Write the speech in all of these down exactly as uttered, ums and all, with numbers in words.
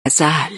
غزل.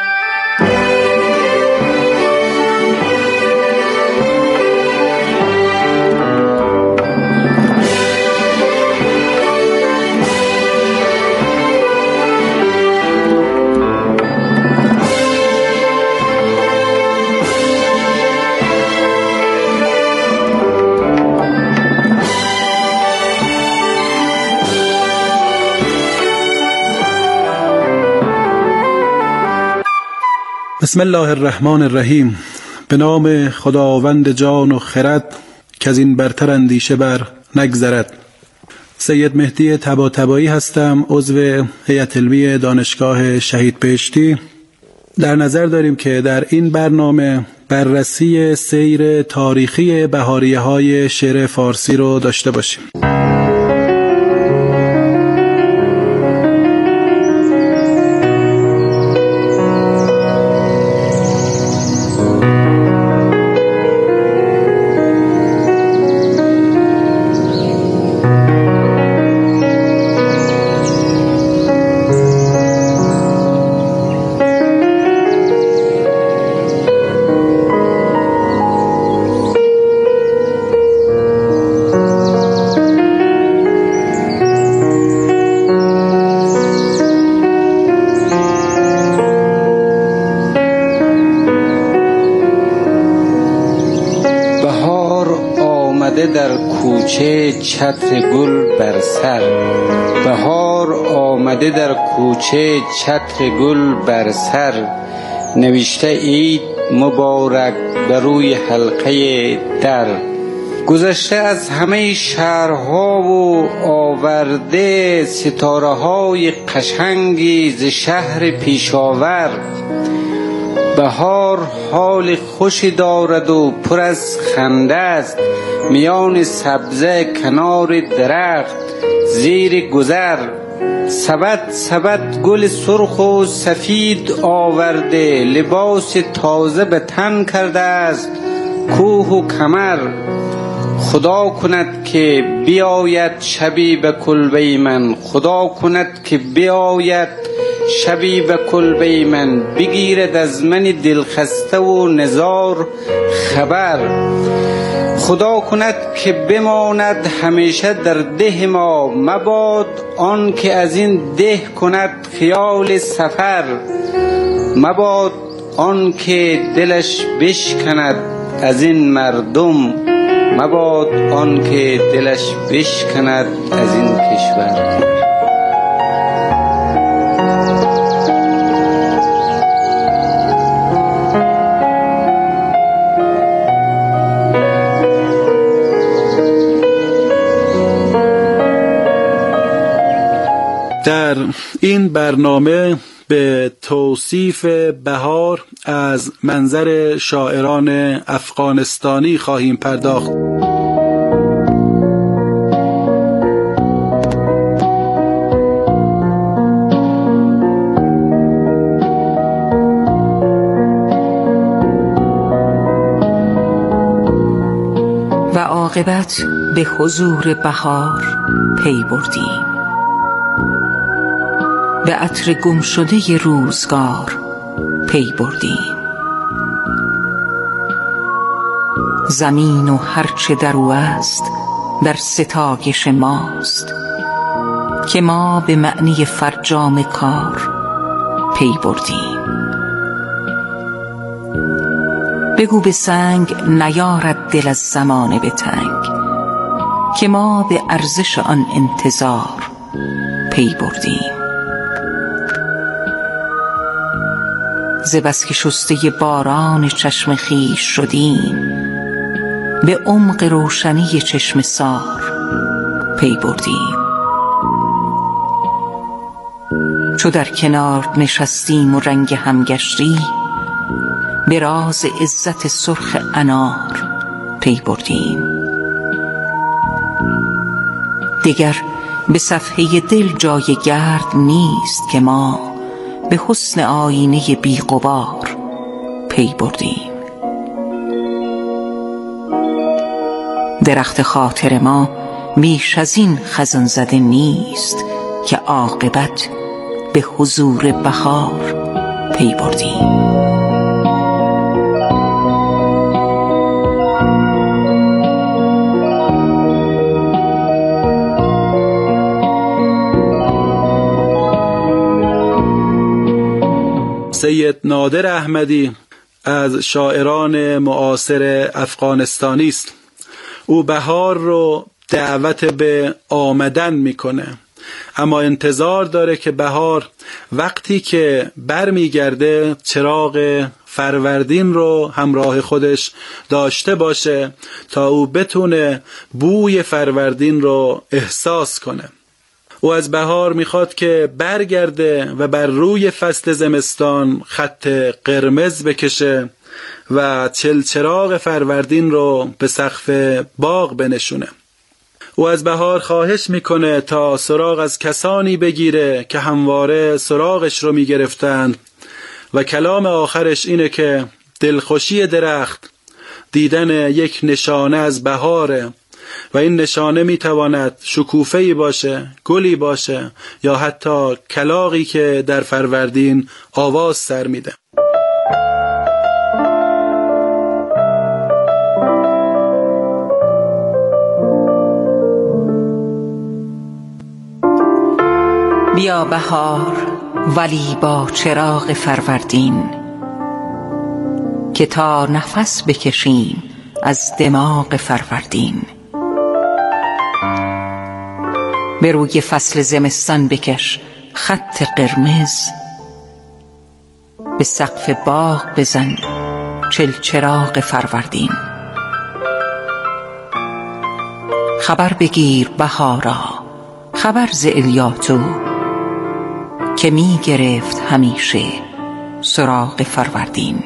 بسم الله الرحمن الرحیم. به نام خداوند جان و خرد که از این برتر اندیشه بر نگذرد. سید مهدی طباطبایی هستم، عضو هیئت علمی دانشگاه شهید بهشتی. در نظر داریم که در این برنامه بررسی سیر تاریخی بهاریه‌های شعر فارسی رو داشته باشیم. در کوچه چتر گل بر سر، بهار آمده در کوچه چتر گل بر سر، نوشته عید مبارک بر روی حلقه در، گذشته از همه شهرها و آورده ستاره های قشنگی ز شهر پیشاور. بهار حال خوشی دارد و پر از خنده است، میان سبزه کنار درخت زیر گذر، سبد سبد گل سرخ و سفید آورده، لباس تازه به تن کرده است کوه و کمر. خدا کند که بیاید شبی به کلبه من، خدا کند که بیاید شبی به کلبه من، بگیرد از من دلخسته و نزار خبر. خدا کند که بماند همیشه در ده ما، مباد آن که از این ده کند خیال سفر، مباد آن که دلش بشکند از این مردم، مباد آن که دلش بشکند از این کشور. در این برنامه به توصیف بهار از منظر شاعران افغانستانی خواهیم پرداخت. و عاقبت به حضور بهار پی بردیم، به عطر گم شده روزگار پی بردیم. زمین و هرچه در او است در ستایش ماست، که ما به معنی فرجام کار پی بردیم. بگو به سنگ نیارد دل از زمانه به تنگ، که ما به ارزش آن انتظار پی بردیم. ز بس که شسته باران چشم خویش شدیم، به عمق روشنی چشم سار پی بردیم. چو در کنار نشستیم و رنگ هم گشتی، به راز عزت سرخ انار پی بردیم. دیگر به صفحه دل جای گرد نیست، که ما به حسن آینه بی غبار پی بردیم. درخت خاطر ما بیش از این خزان زده نیست، که عاقبت به حضور بهار پی بردیم. سید نادر احمدی از شاعران معاصر افغانستانی است. او بهار رو دعوت به آمدن میکنه، اما انتظار داره که بهار وقتی که برمیگرده چراغ فروردین رو همراه خودش داشته باشه تا او بتونه بوی فروردین رو احساس کنه. او از بهار میخواد که برگرده و بر روی فصل زمستان خط قرمز بکشه و چلچراغ فروردین رو به سقف باغ بنشونه. او از بهار خواهش میکنه تا سراغ از کسانی بگیره که همواره سراغش رو میگرفتند و کلام آخرش اینه که دلخوشی درخت دیدن یک نشانه از بهاره و این نشانه میتواند شکوفه‌ای باشه، گلی باشه یا حتی کلاغی که در فروردین آواز سر میده. بیا بهار ولی با چراغ فروردین، که تا نفس بکشیم از دماغ فروردین. به روی فصل زمستان بکش خط قرمز، به سقف باغ بزن چلچراغ فروردین. خبر بگیر بهارا، خبر ز الیاتو، که می گرفت همیشه سراغ فروردین.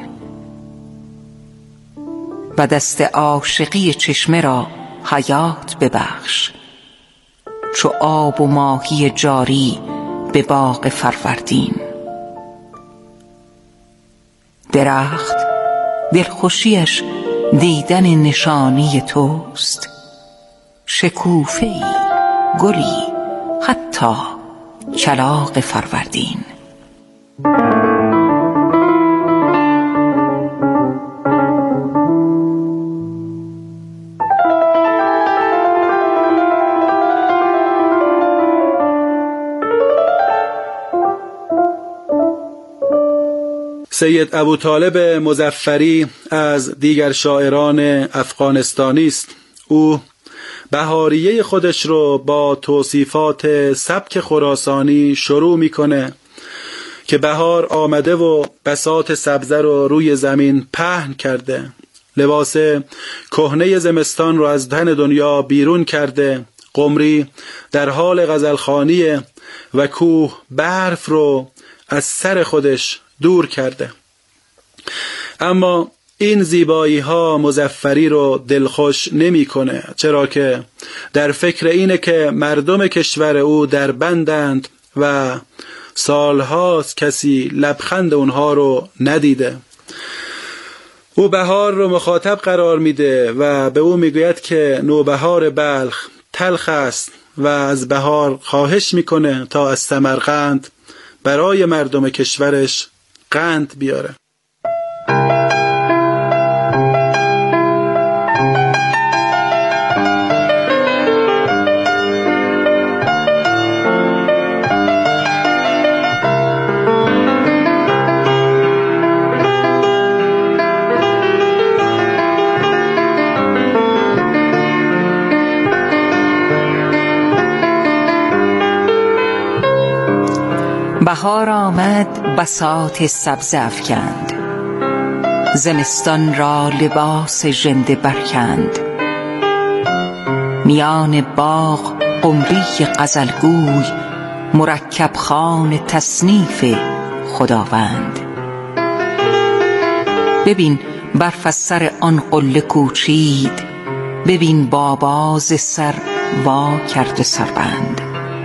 و دست عاشقی چشمه را حیات ببخش، چو آب و ماهی جاری به باغ فروردین. درخت دلخوشیش دیدن نشانی توست، شکوفه‌ای، گلی، حتی کلاغ فروردین. سید ابوطالب مظفری از دیگر شاعران افغانستانی است. او بهاریه خودش رو با توصیفات سبک خراسانی شروع میکنه که بهار آمده و بساط سبزه رو روی زمین پهن کرده، لباس کهنه زمستان رو از تن دنیا بیرون کرده، قمری در حال غزلخوانیه و کوه برف رو از سر خودش دور کرده. اما این زیبایی ها مظفری رو دلخوش نمی کنه، چرا که در فکر اینه که مردم کشور او در بندند و سالهاست کسی لبخند اونها رو ندیده. او بهار رو مخاطب قرار میده و به او میگوید که نوبهار بلخ تلخ است و از بهار خواهش میکنه تا از سمرقند برای مردم کشورش قند بیاره. بهار آمد بساط سبزه افکند، زمستان را لباس ژنده برکند. میان باغ قمری غزلگوی، مرکب خوان تصنیف خداوند. ببین برف از سر آن قله کوچید، ببین بابا ز سر وا کرده سربند.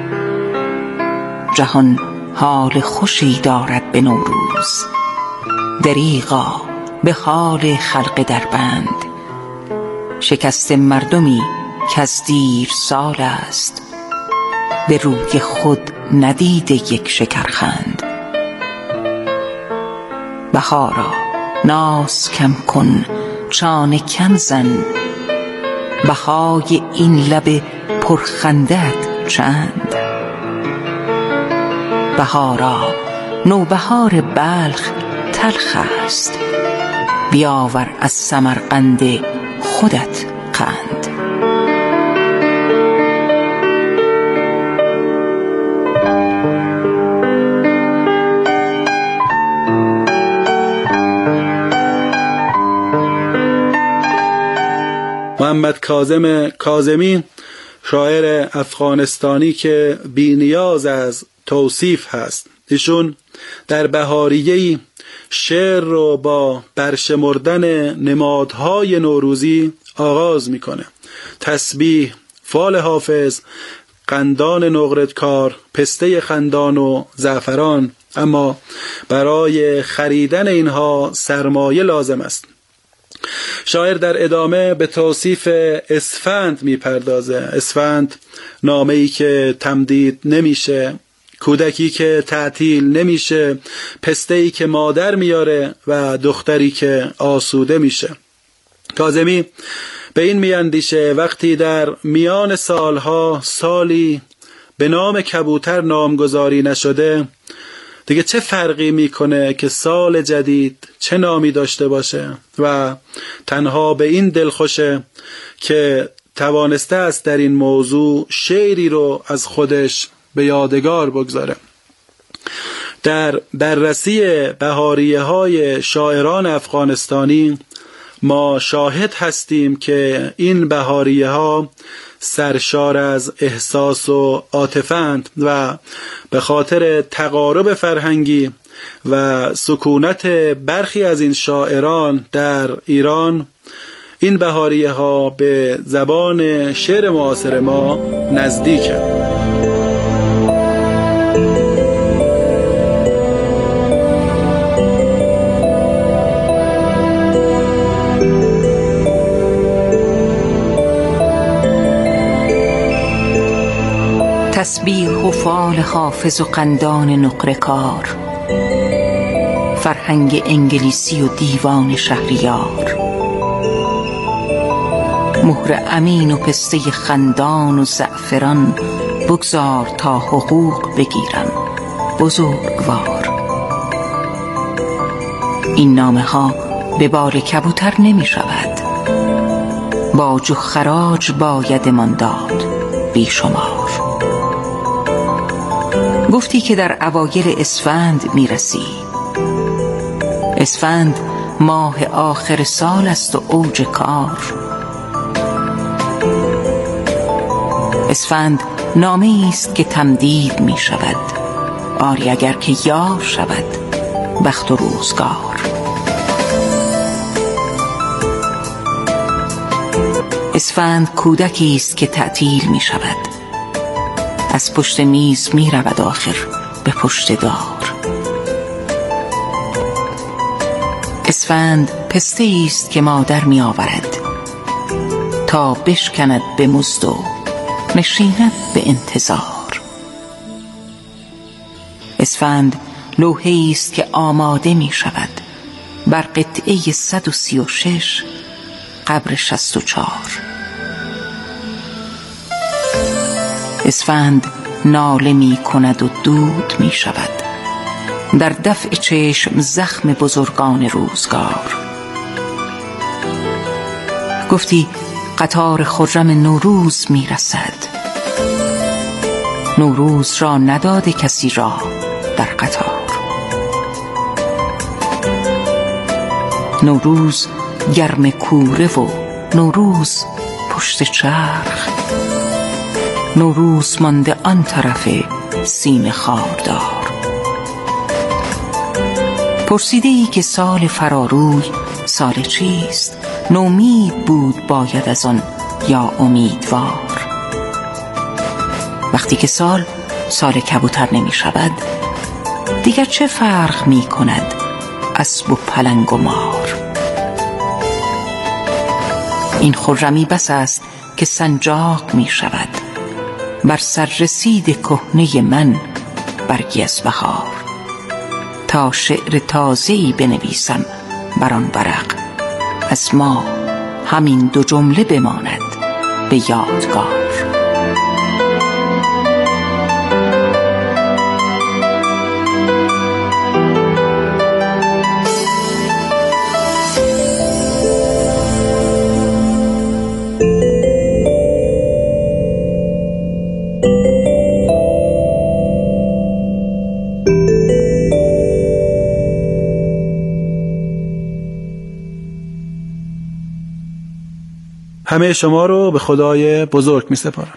جهان حال خوشی دارد به نوروز، دریغا به حال خلق در بند. شکست مردمی که از دیر سال است، به روی خود ندیده یک شکرخند. بهارا ناز کم کن چانه کم زن، بهای این لب پرخندت چند. بهارا نوبهار بلخ تلخ است، بیاور از سمرقند خودت قند. محمد کاظم کاظمی شاعر افغانستانی که بی نیاز از توصیف هست، ایشون در بهاریه‌ای شعر رو با برشمردن نمادهای نوروزی آغاز میکنه. تسبیح، فال حافظ، قندان نقره‌کار، پسته خندان و زعفران، اما برای خریدن اینها سرمایه لازم است. شاعر در ادامه به توصیف اسفند میپردازه. اسفند نامه‌ای که تمدید نمیشه، کودکی که تعطیل نمیشه، پسته‌ای که مادر میاره و دختری که آسوده میشه. کاظمی به این میاندیشه وقتی در میان سالها سالی به نام کبوتر نامگذاری نشده، دیگه چه فرقی میکنه که سال جدید چه نامی داشته باشه، و تنها به این دلخوشه که توانسته است در این موضوع شعری رو از خودش به یادگار بگذاره. در بررسی بهاریه های شاعران افغانستانی ما شاهد هستیم که این بهاریه ها سرشار از احساس و عاطفه‌اند و به خاطر تقارب فرهنگی و سکونت برخی از این شاعران در ایران، این بهاریه ها به زبان شعر معاصر ما نزدیکه. تسبیح و فال حافظ و قندان نقره‌کار، فرهنگ انگلیسی و دیوان شهریار، مهر امین و پسته خندان و زعفران، بگذار تا حقوق بگیرم بزرگوار. این نامه ها به بار کبوتر نمی شود، باج و خراج باید من داد بیشمار. گفتی که در اوایل اسفند می رسی. اسفند ماه آخر سال است و اوج کار. اسفند نامه است که تمدید می شود، آری اگر که یار شود بخت و روزگار. اسفند کودکی است که تعطیل می شود، از پشت میز می رود آخر به پشت دار. اسفند پسته است که مادر می آورد تا بشکند به مزد و نشیند به انتظار. اسفند لوحه‌ای است که آماده می شود بر قطعه صد و سی و شش قبر شصت و چار. اسفند ناله می کند و دود می شود در دفع چشم زخم بزرگان روزگار. گفتی قطار خرم نوروز می رسد، نوروز را نداده کسی را در قطار. نوروز گرم کوره و نوروز پشت چرخ، نوروز مانده آن طرف سیم خاردار. پرسیده ای که سال فراروی سال چیست، نومید بود باید از آن یا امیدوار. وقتی که سال سال کبوتر نمی شود، دیگر چه فرق می کند اسب و پلنگ و مار؟ این خرمی بس است که سنجاق می شود بر سر رسید کهنه من برگی از بهار. تا شعر تازه‌ای بنویسم بر آن ورق. از ما همین دو جمله بماند به یادگار. همه شما رو به خدای بزرگ می سپارم.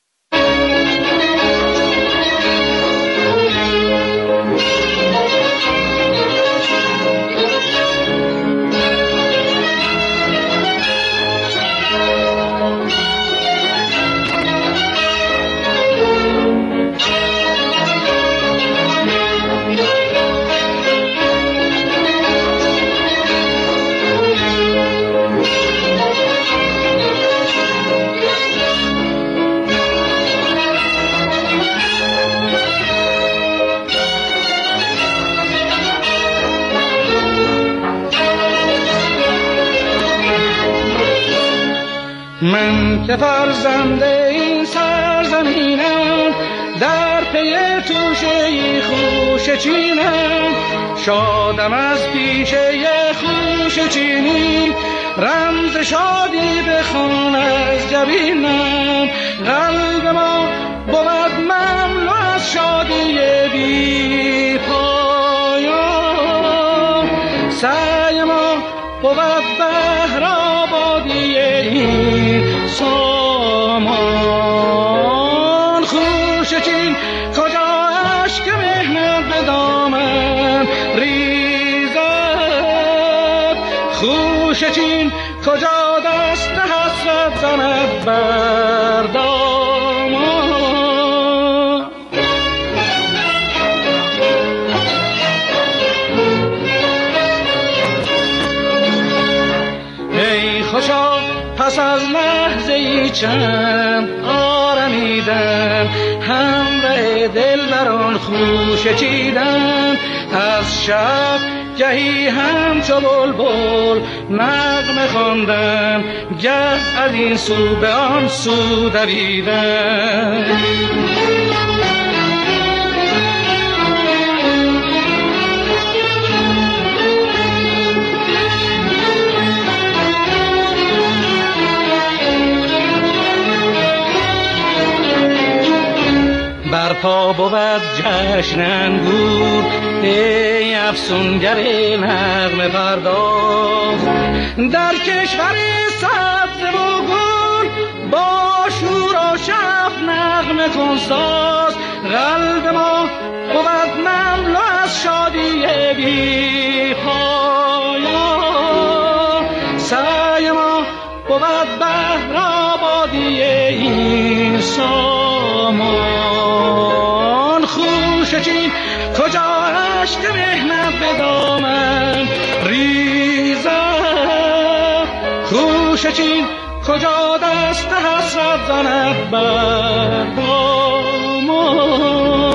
من که فرزند این سرزمینم، در پی توشه خوش چینم، شادم از پیشه خوش چینی، رمز شادی بخوان از جبینم. قلب ما بود مملو از شادی بی پایان، سعی ما بود بهر آبادی این سامان. خوش چین کجا اشک مهنت به دامن ریزد، خوش چین کجا دست حسرت زند بر دامان. ای خوشا پس از لحظه ای چند آرمیدن، همراه دل بران خوش چیدن. از شب گهی همچو بلبل نغمه خواندن، گه از این سو به آن سو دویدن. برپا بود جشن انگور، ای افسونگر نغمه پرداز. در کشور سبز و گل با شور و شف نغمه کن ساز. قلب ما بود مملو از شادی بی پایان، سعی ما بود بهر آبادی این سامان. خوش چین کجا اشک مهنت به دامن ریزد، خوش چین کجا دست حسرت زند بر دامان.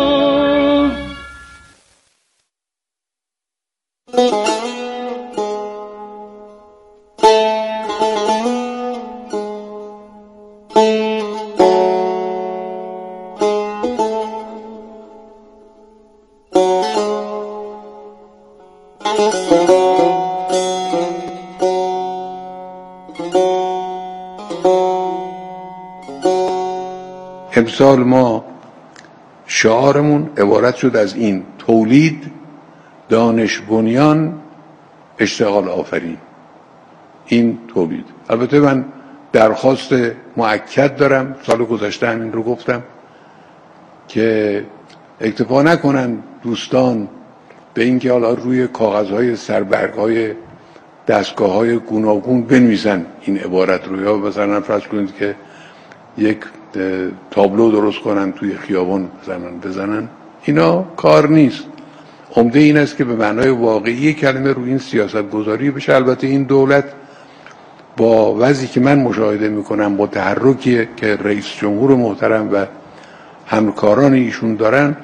امسال ما شعارمون عبارت شد از این: تولید، دانش بنیان، اشتغال آفرین. این تولید. البته من درخواست مؤکد دارم، سال گذشته همین رو گفتم که اکتفا نکنن دوستان به اینکه حالا روی کاغذهای سربرگ‌های دستگاه‌های گوناگون بنویسن این عبارت رو، یا مثلا فرض کنید که یک تابلو درست کنن توی خیابان بزنن بزنن اینا کار نیست. عمده این است که به معنای واقعی کلمه روی این سیاست گذاری بشه. البته این دولت با وضعی که من مشاهده میکنم، با تحرکی که رئیس جمهور محترم و همکاران ایشون دارن،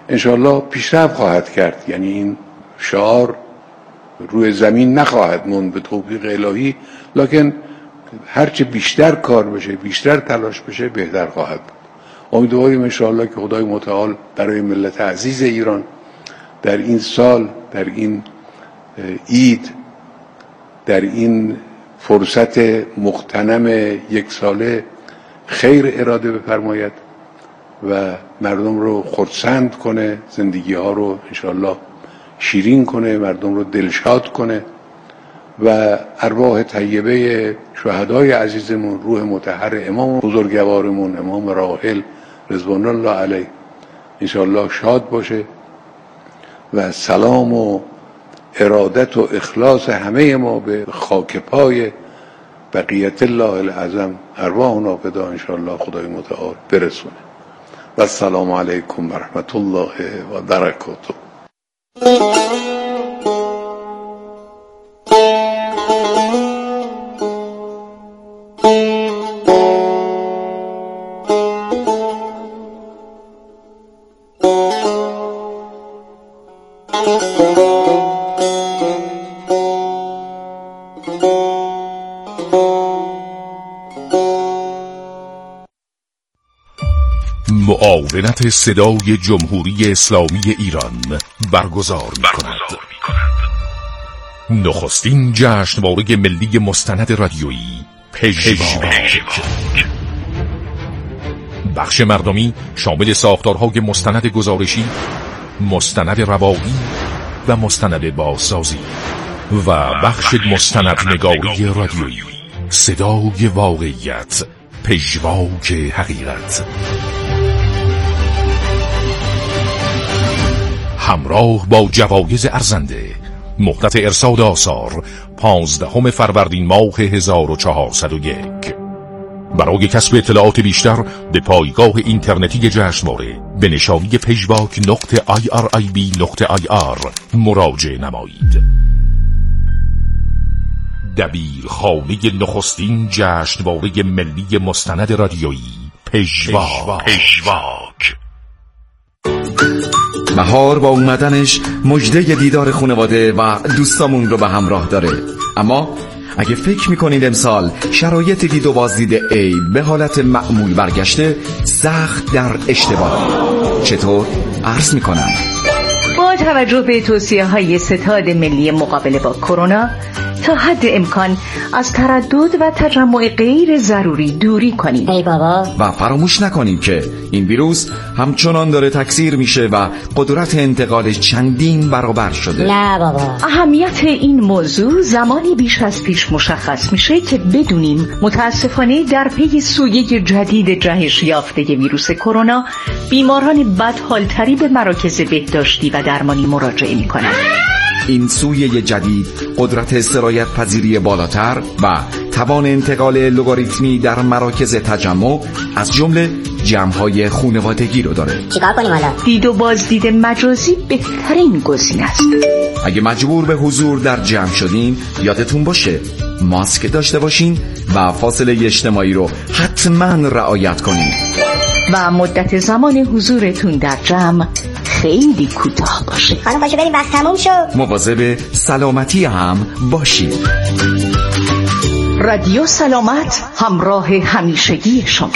انشاءالله پیشرفت خواهد کرد. یعنی این شعار روی زمین نخواهد موند به توفیق الهی، لکن هرچه بیشتر کار بشه، بیشتر تلاش بشه، بهتر خواهد بود. امیدواریم انشاءالله که خدای متعال برای ملت عزیز ایران در این سال، در این عید، در این فرصت مغتنم یک ساله خیر اراده بفرماید و مردم رو خرسند کنه، زندگی ها رو انشاءالله شیرین کنه، مردم رو دلشاد کنه و ارواح طیبه شهدای عزیزمون، روح مطهر امام بزرگوارمون امام راحل رضوان الله علیه انشاءالله شاد باشه و سلام و ارادت و اخلاص همه ما به خاک پای بقیت الله العظم ارواحنا فدا انشاءالله خدای متعال برسونه. و السلام علیکم و رحمت الله و برکاته. معاونت صدای جمهوری اسلامی ایران برگزار می کند. نخستین جشنواره ملی مستند رادیویی پژواک. بخش مردمی شامل ساختارهای مستند گزارشی، مستند روایی و مستند بازسازی و بخش مستند نگاری رادیویی، صدای واقعیت، پژواک حقیقت. همراه با جوایز ارزنده. مهلت ارصاد آثار پانزدهم فروردین ماه هزار و چهارصد و یک. برای کسب اطلاعات بیشتر به پایگاه اینترنتی جشنواره به نشانی پژواک نقطه آی آر آی بی نقطه آی آر مراجعه نمایید. دبیرخانه نخستین جشنواره ملی مستند رادیویی پژواک. بهار با اومدنش مژده دیدار خانواده و دوستامون رو به همراه داره. اما اگه فکر میکنید امسال شرایط دید و بازدید عید به حالت معمول برگشته، سخت در اشتباه. چطور؟ عرض میکنم. با توجه به توصیه های ستاد ملی مقابله با کرونا، تا حد امکان از تردد و تجمع غیر ضروری دوری کنید. ای بابا. و فراموش نکنیم که این ویروس همچنان داره تکثیر میشه و قدرت انتقالش چندین برابر شده. نه بابا. اهمیت این موضوع زمانی بیش از پیش مشخص میشه که بدونیم متاسفانه در پی سویه جدید جهش یافته ویروس کرونا، بیماران بدحالتری به مراکز بهداشتی و درمانی مراجعه میکنند. این سویه جدید قدرت سرایت پذیری بالاتر و توان انتقال لوگاریتمی در مراکز تجمع از جمله جمع‌های خانوادگی رو داره. چیکار کنیم حالا؟ دید و بازدید مجازی بهترین گزینه است. اگه مجبور به حضور در جمع شدین، یادتون باشه ماسک داشته باشین و فاصله اجتماعی رو حتما رعایت کنین و مدت زمان حضورتون در جمع خیلی کوتاه باشه. خانم باشه بریم، وقت تموم شد. مواظب سلامتی هم باشید. رادیو سلامت، همراه همیشگی شما.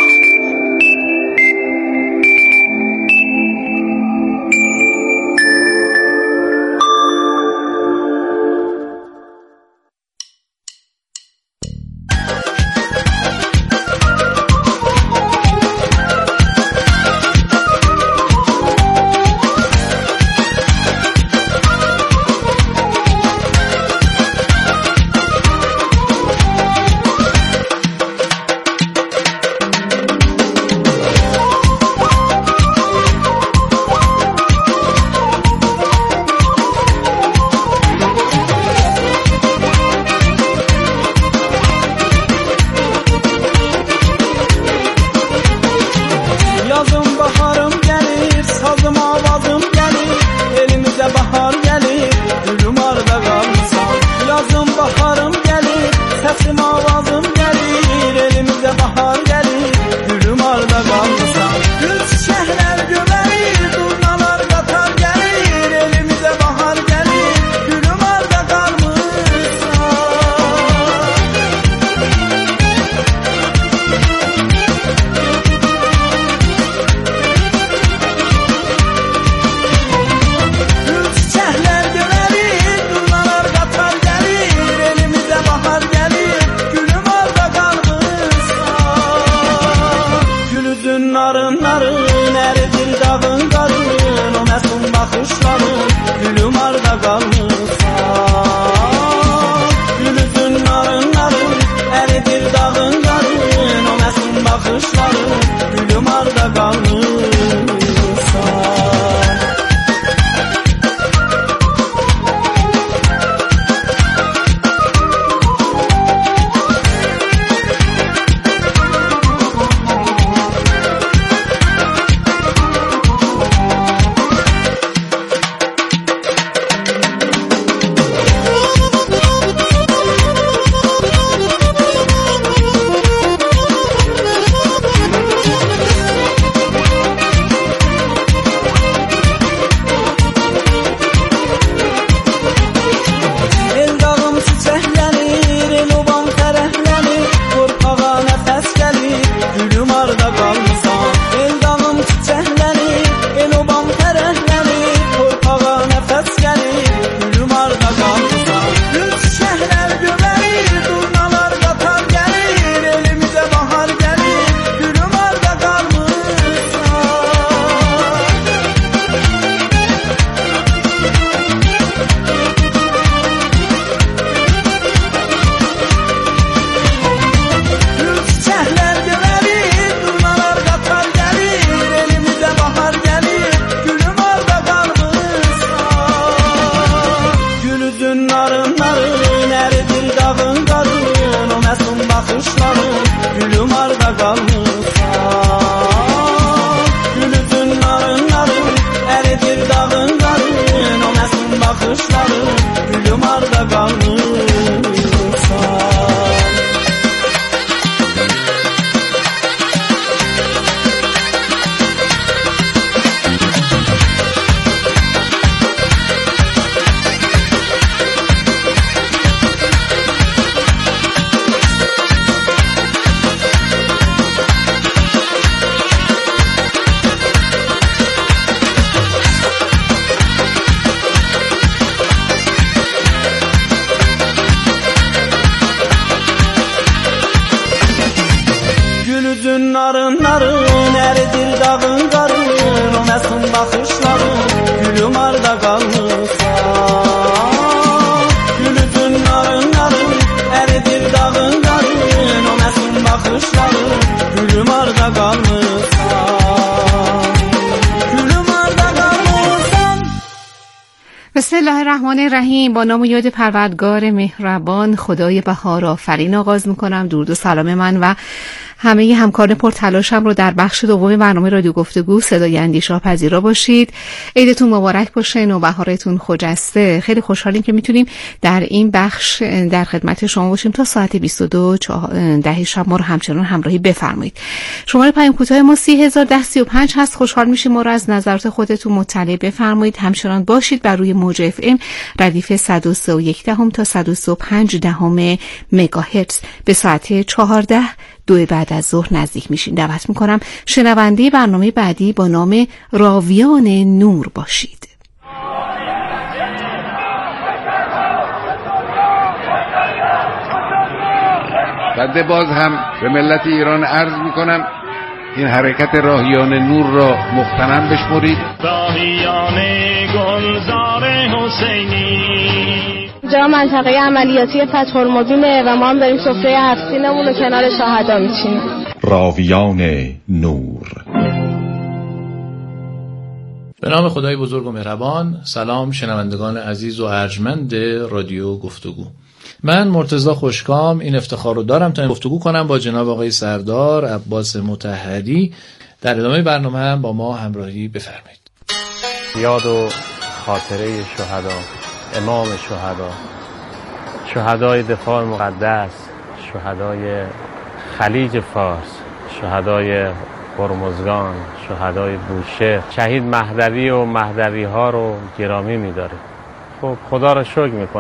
bakışların gülüm arda kalmışsan. Narın narın eridir dağın karın, o mesum bakışların gülüm arda kalmışsan. Gülüdün narın narın eridir dağın karın, o mesum bakışların gülüm arda kalmışsan. Gülüm arda kalmışsan. بسم الله الرحمن الرحیم. با نام و یاد پروردگار مهربان خدای بهار آفرین آغاز میکنم. درود و سلام من و همه همکاران پرتلاشم رو در بخش دوم برنامه رادیو گفتگو صدای اندیشه پذیرا باشید. عیدتون مبارک باشه، نوبهارتون خجسته. خیلی خوشحالیم که میتونیم در این بخش در خدمت شما باشیم تا ساعت بیست و دو ده شب ما رو همچنان همراهی بفرمایید. شماره پیام کوتاه ما سی هزار ده سی و پنج هست. خوشحال میشیم ما رو از نظرات خودتون مطلع بفرمایید. همچنان باشید بر روی موج اف ام ردیف صد و سه و یک دهم تا صد و سه و پنج دهم مگاهرتز به ساعت چهارده دو بعد از ظهر نزدیک میشین. دعوت میکنم شنونده برنامه بعدی با نام راویان نور باشید. بنده باز هم به ملت ایران عرض میکنم این حرکت راهیان نور را مغتنم بشمرید. راهیان گلزار حسینی جا منطقه عملیاتی فتح المبینه و ما هم داریم سفره هفتینمون رو کنار شهدا میچینیم. راویان نور. به نام خدای بزرگ و مهربان. سلام شنوندگان عزیز و ارجمند رادیو گفتگو. من مرتضی خوشکام این افتخار رو دارم تا گفتگو کنم با جناب آقای سردار عباس مطهری. در ادامه برنامه هم با ما همراهی بفرمایید. یاد و خاطره شهدا، امام شهدا، شهدای دفاع مقدس، شهدای خلیج فارس، شهدای هرمزگان، شهدای بوشهر. شهید مهدوی و مهدوی ها رو گرامی می‌داره. خب خدا را شکر می‌کنه.